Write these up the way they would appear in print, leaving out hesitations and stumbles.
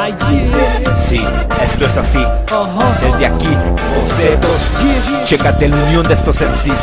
Sí, esto es así. Desde aquí, bocetos. Chécate la unión de estos MCs.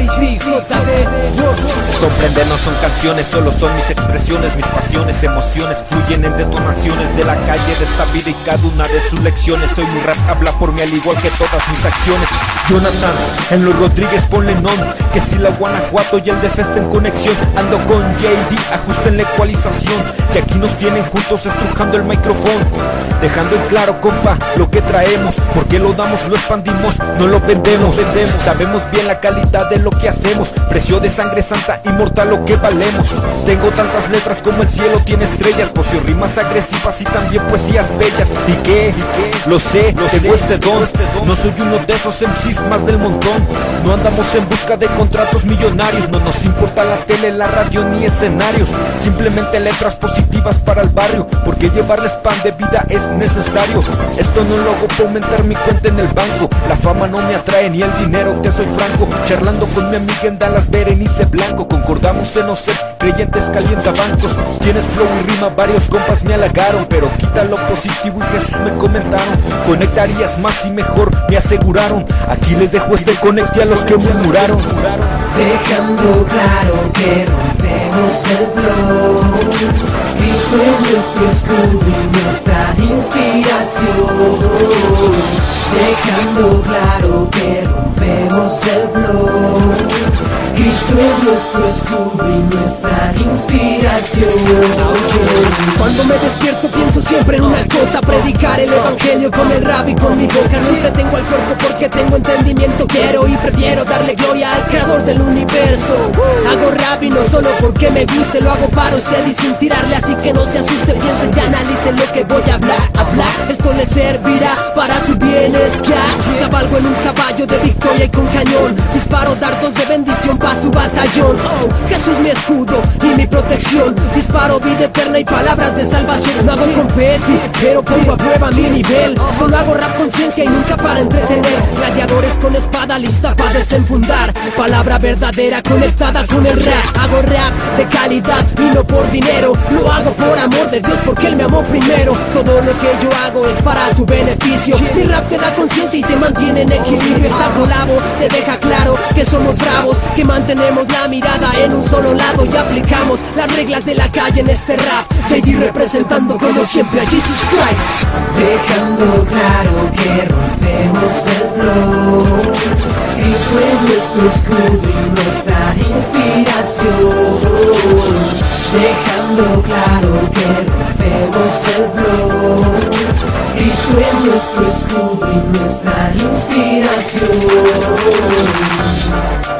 Comprender no son canciones, solo son mis expresiones, mis pasiones, emociones fluyen en detonaciones de la calle de esta vida y cada una de sus lecciones. Hoy mi rap habla por mí al igual que todas mis acciones. Jonathan, en los Rodríguez ponle non, que si la Guanajuato y el de Festa en conexión. Ando con JD, ajusten la ecualización, que aquí nos tienen juntos estrujando el micrófono, dejando en claro, compa, lo que traemos, porque lo damos, lo expandimos, no lo vendemos. Sabemos bien la calidad de lo que hacemos, precio de sangre santa, inmortal lo que valemos. Tengo tantas letras como el cielo tiene estrellas, poseo rimas agresivas y también poesías bellas. ¿Y qué? Lo sé, tengo este don. No soy uno de esos MCs más del montón. No andamos en busca de contratos millonarios, no nos importa la tele, la radio ni escenarios. Simplemente letras positivas para el barrio, porque llevarles pan de vida es necesario. Esto no lo hago para aumentar mi cuenta en el banco, la fama no me atrae ni el dinero, te soy franco. Charlando con mi amiga en Dallas, Berenice Blanco, concordamos en no ser creyentes calientabancos. Tienes flow y rima, varios compas me halagaron, pero quita lo positivo y Jesús me comentaron. Conectarías más y mejor, me aseguraron. Aquí les dejo este conecte a los que murmuraron. Dejando claro que rompemos el flow. Cristo es nuestro escudo y nuestra inspiración. Dejando claro que rompemos el flow. Cristo es nuestro escudo y nuestra inspiración. Cuando me despierto pienso siempre en una cosa: predicar el evangelio con el rap y con mi boca. Siempre tengo al cuerpo porque tengo entendimiento. Quiero y prefiero darle gloria al creador del universo. Hago rap y no solo porque me guste, lo hago para usted y sin tirarle, así que no se asuste. Piensen y analicen lo que voy a hablar. Esto le servirá para su bienestar. Cabalgo en un caballo de victoria y con cañón. Disparo dardos de bendición para su batallón. Oh, Jesús mi escudo y mi protección. Disparo vida eterna y palabras de salvación. No hago competir, pero pongo a prueba mi nivel. Solo hago rap con ciencia y nunca para entretener. Gladiadores con espada lista para desenfundar. Palabra verdadera conectada con el rap. Hago rap de calidad y no por dinero. Lo hago por amor de Dios porque Él me amó primero. Todo lo que yo hago es para tu beneficio. Mi rap te da conciencia y te mantiene en equilibrio. Estar volado te deja claro que somos bravos, que mantenemos la mirada en un solo lado y aplicamos las reglas de la calle en este rap. JD representando como siempre a Jesus Christ. Dejando claro que rompemos el flow. Cristo es nuestro escudo y nuestra inspiración. Dejando claro que rompemos el flow. Cristo es nuestro escudo y nuestra inspiración.